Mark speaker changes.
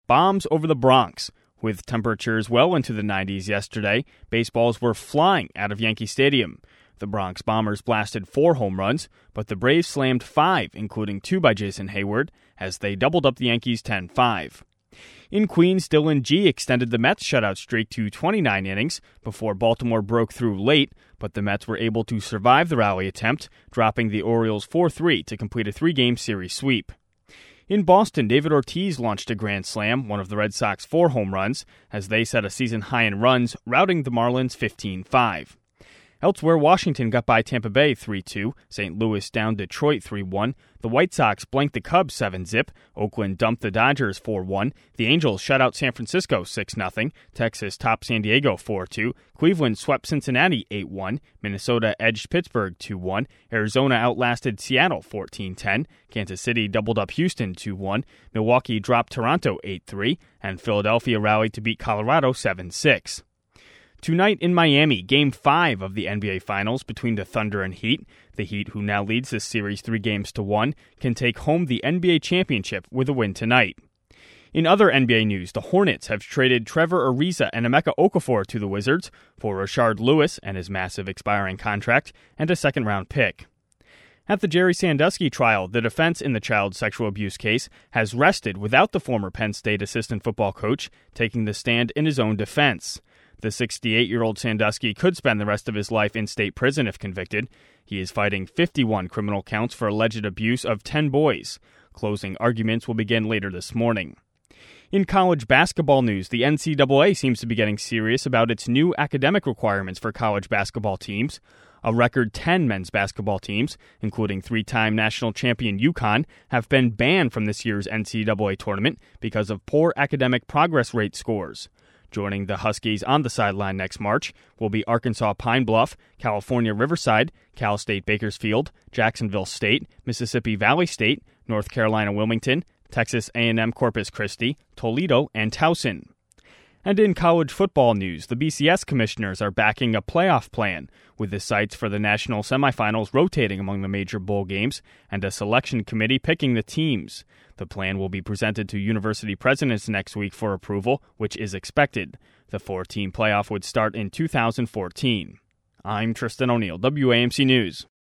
Speaker 1: bombs over the Bronx. With temperatures well into the 90s yesterday, baseballs were flying out of Yankee Stadium. The Bronx Bombers blasted 4 home runs, but the Braves slammed 5, including 2 by Jason Hayward, as they doubled up the Yankees 10-5. In Queens, Dylan Gee extended the Mets' shutout streak to 29 innings before Baltimore broke through late, but the Mets were able to survive the rally attempt, dropping the Orioles 4-3 to complete a 3-game series sweep. In Boston, David Ortiz launched a grand slam, one of the Red Sox 4 home runs, as they set a season high in runs, routing the Marlins 15-5. Elsewhere, Washington got by Tampa Bay 3-2, St. Louis downed Detroit 3-1, the White Sox blanked the Cubs 7-zip, Oakland dumped the Dodgers 4-1, the Angels shut out San Francisco 6-0, Texas topped San Diego 4-2, Cleveland swept Cincinnati 8-1, Minnesota edged Pittsburgh 2-1, Arizona outlasted Seattle 14-10, Kansas City doubled up Houston 2-1, Milwaukee dropped Toronto 8-3, and Philadelphia rallied to beat Colorado 7-6. Tonight in Miami, Game 5 of the NBA Finals between the Thunder and Heat. The Heat, who now leads this series 3-1, can take home the NBA championship with a win tonight. In other NBA news, the Hornets have traded Trevor Ariza and Emeka Okafor to the Wizards for Rashard Lewis and his massive expiring contract and a second-round pick. At the Jerry Sandusky trial, the defense in the child sexual abuse case has rested without the former Penn State assistant football coach taking the stand in his own defense. The 68-year-old Sandusky could spend the rest of his life in state prison if convicted. He is fighting 51 criminal counts for alleged abuse of 10 boys. Closing arguments will begin later this morning. In college basketball news, the NCAA seems to be getting serious about its new academic requirements for college basketball teams. A record 10 men's basketball teams, including 3-time national champion UConn, have been banned from this year's NCAA tournament because of poor academic progress rate scores. Joining the Huskies on the sideline next March will be Arkansas Pine Bluff, California Riverside, Cal State Bakersfield, Jacksonville State, Mississippi Valley State, North Carolina Wilmington, Texas A&M Corpus Christi, Toledo, and Towson. And in college football news, the BCS commissioners are backing a playoff plan, with the sites for the national semifinals rotating among the major bowl games and a selection committee picking the teams. The plan will be presented to university presidents next week for approval, which is expected. The 4-team playoff would start in 2014. I'm Tristan O'Neill, WAMC News.